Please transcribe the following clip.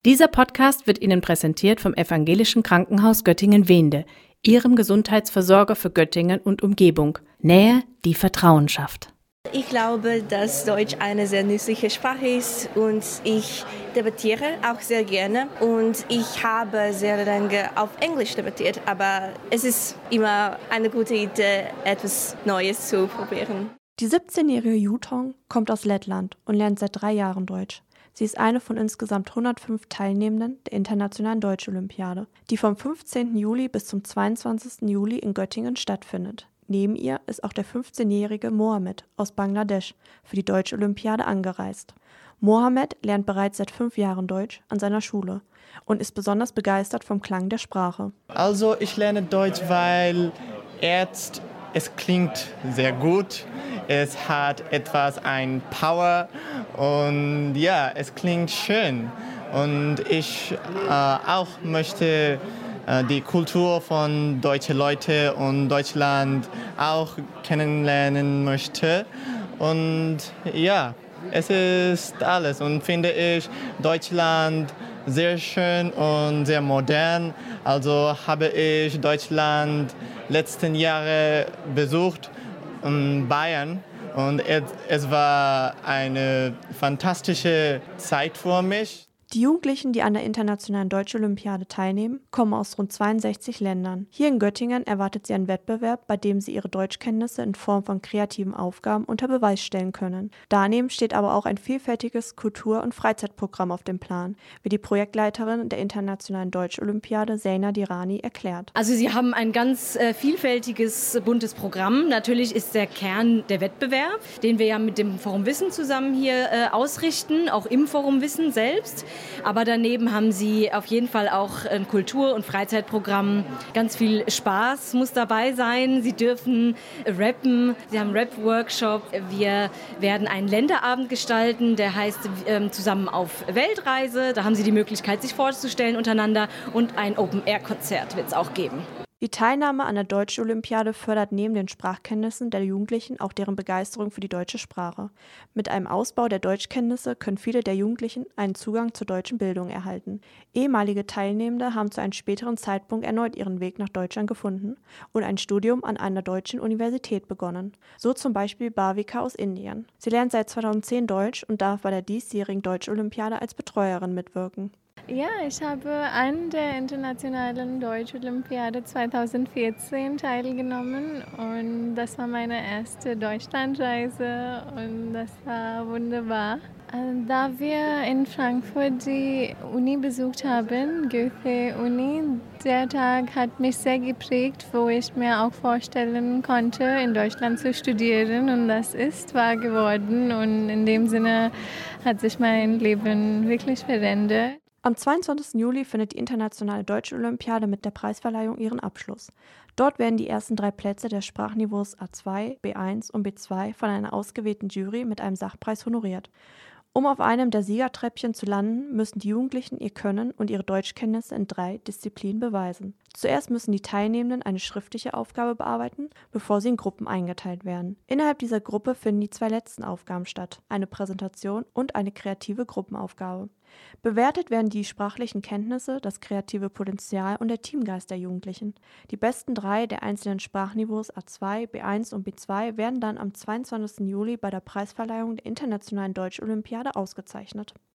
Dieser Podcast wird Ihnen präsentiert vom Evangelischen Krankenhaus Göttingen-Wehnde, Ihrem Gesundheitsversorger für Göttingen und Umgebung. Nähe, die Vertrauen schafft. Ich glaube, dass Deutsch eine sehr nützliche Sprache ist und ich debattiere auch sehr gerne. Und ich habe sehr lange auf Englisch debattiert, aber es ist immer eine gute Idee, etwas Neues zu probieren. Die 17-jährige Yutong kommt aus Lettland und lernt seit 3 Jahren Deutsch. Sie ist eine von insgesamt 105 Teilnehmenden der Internationalen Deutsch-Olympiade, die vom 15. Juli bis zum 22. Juli in Göttingen stattfindet. Neben ihr ist auch der 15-jährige Mohammed aus Bangladesch für die Deutsch-Olympiade angereist. Mohammed lernt bereits seit 5 Jahren Deutsch an seiner Schule und ist besonders begeistert vom Klang der Sprache. Also ich lerne Deutsch, weil es klingt sehr gut, es hat ein Power und ja, es klingt schön. Und ich auch möchte die Kultur von deutschen Leuten und Deutschland auch kennenlernen möchte. Und ja, es ist alles und finde ich Deutschland sehr schön und sehr modern. Also habe ich Deutschland letzten Jahre besucht in Bayern und es war eine fantastische Zeit für mich. Die Jugendlichen, die an der Internationalen Deutsch-Olympiade teilnehmen, kommen aus rund 62 Ländern. Hier in Göttingen erwartet sie ein Wettbewerb, bei dem sie ihre Deutschkenntnisse in Form von kreativen Aufgaben unter Beweis stellen können. Daneben steht aber auch ein vielfältiges Kultur- und Freizeitprogramm auf dem Plan, wie die Projektleiterin der Internationalen Deutsch-Olympiade, Zeina Dirani, erklärt. Also sie haben ein ganz vielfältiges, buntes Programm. Natürlich ist der Kern der Wettbewerb, den wir ja mit dem Forum Wissen zusammen hier ausrichten, auch im Forum Wissen selbst. Aber daneben haben sie auf jeden Fall auch ein Kultur- und Freizeitprogramm. Ganz viel Spaß muss dabei sein. Sie dürfen rappen. Sie haben einen Rap-Workshop. Wir werden einen Länderabend gestalten, der heißt Zusammen auf Weltreise. Da haben sie die Möglichkeit, sich vorzustellen untereinander. Und ein Open-Air-Konzert wird es auch geben. Die Teilnahme an der Deutsch-Olympiade fördert neben den Sprachkenntnissen der Jugendlichen auch deren Begeisterung für die deutsche Sprache. Mit einem Ausbau der Deutschkenntnisse können viele der Jugendlichen einen Zugang zur deutschen Bildung erhalten. Ehemalige Teilnehmende haben zu einem späteren Zeitpunkt erneut ihren Weg nach Deutschland gefunden und ein Studium an einer deutschen Universität begonnen. So zum Beispiel Bhavika aus Indien. Sie lernt seit 2010 Deutsch und darf bei der diesjährigen Deutsch-Olympiade als Betreuerin mitwirken. Ja, ich habe an der Internationalen Deutsch-Olympiade 2014 teilgenommen und das war meine erste Deutschlandreise und das war wunderbar. Da wir in Frankfurt die Uni besucht haben, Goethe-Uni, der Tag hat mich sehr geprägt, wo ich mir auch vorstellen konnte, in Deutschland zu studieren und das ist wahr geworden und in dem Sinne hat sich mein Leben wirklich verändert. Am 22. Juli findet die Internationale Deutsch-Olympiade mit der Preisverleihung ihren Abschluss. Dort werden die ersten 3 Plätze der Sprachniveaus A2, B1 und B2 von einer ausgewählten Jury mit einem Sachpreis honoriert. Um auf einem der Siegertreppchen zu landen, müssen die Jugendlichen ihr Können und ihre Deutschkenntnisse in 3 Disziplinen beweisen. Zuerst müssen die Teilnehmenden eine schriftliche Aufgabe bearbeiten, bevor sie in Gruppen eingeteilt werden. Innerhalb dieser Gruppe finden die 2 letzten Aufgaben statt, eine Präsentation und eine kreative Gruppenaufgabe. Bewertet werden die sprachlichen Kenntnisse, das kreative Potenzial und der Teamgeist der Jugendlichen. Die besten 3 der einzelnen Sprachniveaus A2, B1 und B2 werden dann am 22. Juli bei der Preisverleihung der Internationalen Deutsch-Olympiade ausgezeichnet.